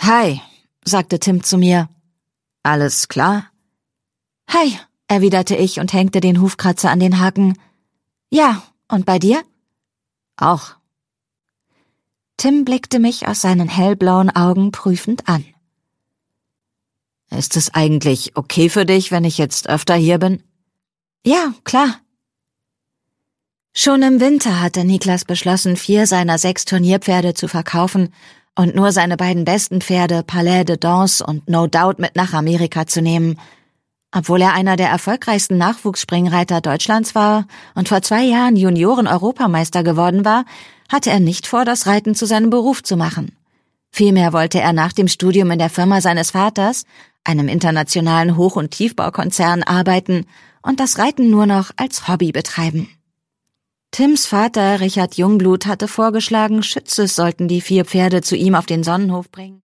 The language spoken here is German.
Hi, sagte Tim zu mir. Alles klar? Hi, erwiderte ich und hängte den Hufkratzer an den Haken. Ja, und bei dir? Auch. Tim blickte mich aus seinen hellblauen Augen prüfend an. Ist es eigentlich okay für dich, wenn ich jetzt öfter hier bin? Ja, klar. Schon im Winter hatte Niklas beschlossen, 4 seiner 6 Turnierpferde zu verkaufen und nur seine beiden besten Pferde Palais de Danse und No Doubt mit nach Amerika zu nehmen. Obwohl er einer der erfolgreichsten Nachwuchsspringreiter Deutschlands war und vor 2 Jahren Junioren-Europameister geworden war, hatte er nicht vor, das Reiten zu seinem Beruf zu machen. Vielmehr wollte er nach dem Studium in der Firma seines Vaters, einem internationalen Hoch- und Tiefbaukonzern, arbeiten und das Reiten nur noch als Hobby betreiben. Tims Vater, Richard Jungblut, hatte vorgeschlagen, Schützes sollten die 4 Pferde zu ihm auf den Sonnenhof bringen.